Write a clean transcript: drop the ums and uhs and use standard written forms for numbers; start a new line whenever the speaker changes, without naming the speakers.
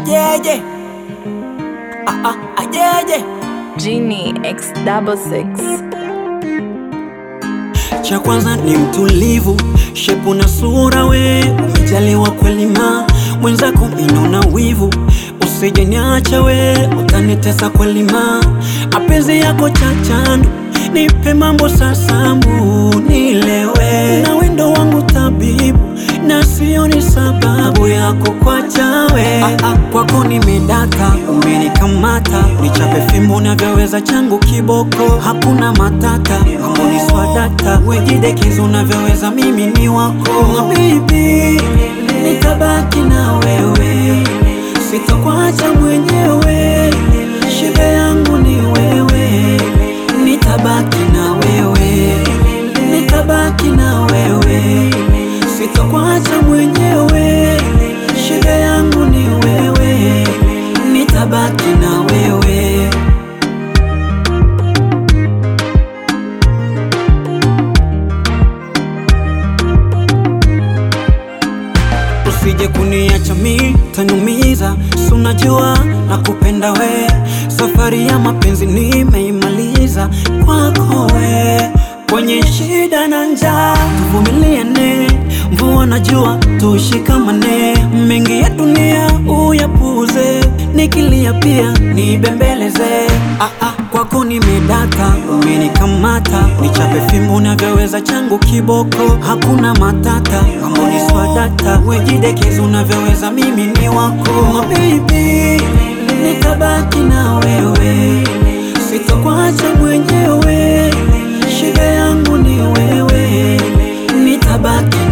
ajeje, ajeje.
Genie X66.
Cha kwanza ni mtulivu, shepu na sura we umejaliwa kweli ma mwenzako minona wivu, usije niacha we utanitesa kweli ma mapenzi yako chachandu, nipe mambo sasambu nilewe, na wendo wangu tabibu na sioni sababu yako kwacha we. Kwako nimedaka, umenikamata, nichape fimbo navyoweza changu kiboko, hakuna matata, mambo ni swadata, wejidekizo navyoweza mimi ni wako. Baby, nitabaki na wewe, sitakuacha mwenyewe, shibe yangu ni wewe, nitabaki na wewe, nitabaki na wewe, sitakuacha mwenyewe, shibe yangu ni wewe, nitabaki na wewe. Usije kuniacha mimi, taniumiza, si unajua nakupenda we, safari ya mapenzi nimeimaliza kwako we. Kwenye shida na njaa tuvumiliane, mvua na jua tushikamane, mengi ya dunia uyapuze, nikilia pia nibembeleze. Kwako nimedaka, umenikamata, nichape fimbo navyoweza changu kiboko, hakuna matata, mambo ni swadata, wejidekizo navyoweza mimi ni wako. Baby, nitabaki na wewe, sitakuacha mwenyewe, shibe yangu ni wewe, nitabaki